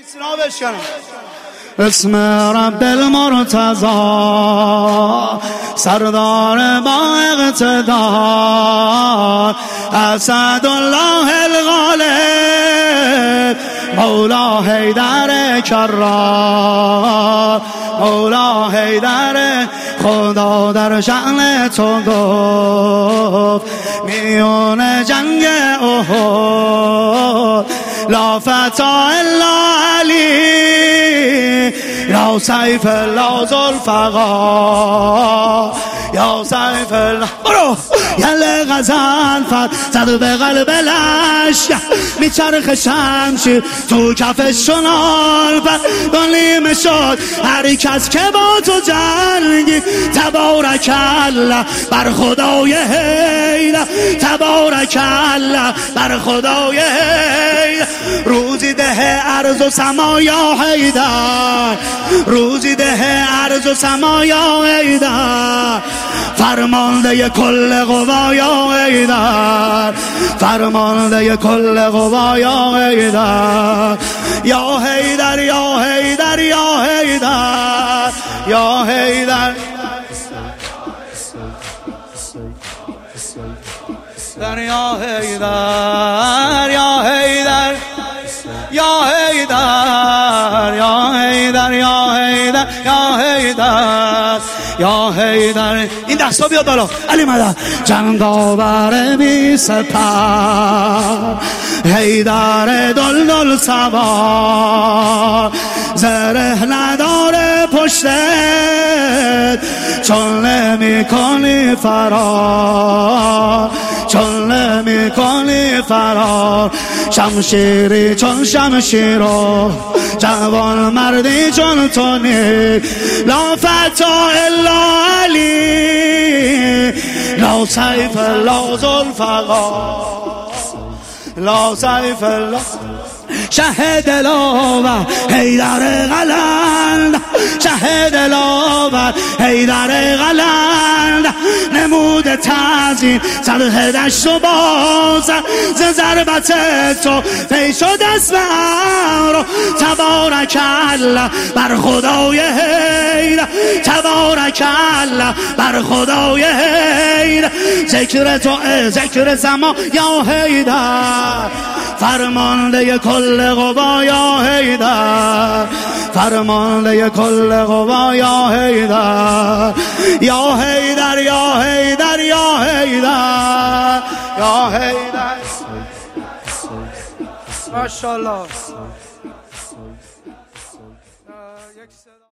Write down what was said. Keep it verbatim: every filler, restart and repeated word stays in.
اسم رب المرتضی سردار با اقتدار اسد الله الغالب مولا حیدر کرار مولا حیدر خدا در شأن تو گفت میون جنگ احد لا فتا الا علی یا سیف الله ذوالفقار یا سیف الله برو یل غزل فر زد به قلب لشکر میچرخ شمشیر تو کف شنال پر دنیم شد هر کس که با تو جنگی تبارک الله بر خدای حیدر تبارک الله بر خدای حیدر روزی ده ارض و سما یا حیدر روزی ده ارض و سما یا حیدر فرمانده کل قوا یا حیدر فرمانده کل قوا یا حیدر یا حیدر یا حیدر یا حیدر یا حیدر یا حیدر یا حیدر یا حیدر یا حیدر یا حیدر یا حیدر یا حیدر این دستا بیاد بالا علی مدد جنگاور بی سپر حیدر دل دل سوار زره نداره پشتت چون نمی کنی فرار چون نمی کنی فرار شمشیری چون شمشیرو جوان مردی چون تو نی لا فتا الا علی لا سیف الله ذوالفقار لا سیف الله شه دلاور حیدر قلند شه دلاور حیدر قلند نمود تعظیم سلح دشت و بازر ز ضربت تو فی شد اسم رو تبارک الله بر خدای حیدر تبارک الله بر خدای حیدر ذکر تو ذکر زمان یا حیدر فرمانده کل قوا یا حیدر فرمانده کل قوا یا حیدر یا حیدر یا حیدر یا حیدر یا حیدر ماشاءالله.